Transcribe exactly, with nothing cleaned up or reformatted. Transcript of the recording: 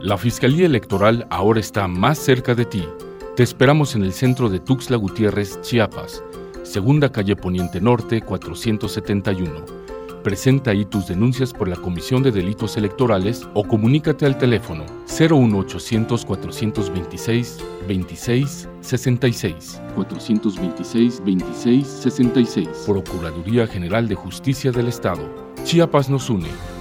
La Fiscalía Electoral ahora está más cerca de ti. Te esperamos en el centro de Tuxtla Gutiérrez, Chiapas, Segunda Calle Poniente Norte, cuatrocientos setenta y uno. Presenta ahí tus denuncias por la Comisión de Delitos Electorales o comunícate al teléfono cero uno ochocientos, cuatrocientos veintiséis, veintiséis sesenta y seis. cuatrocientos veintiséis, veintiséis sesenta y seis. Procuraduría General de Justicia del Estado. Chiapas nos une.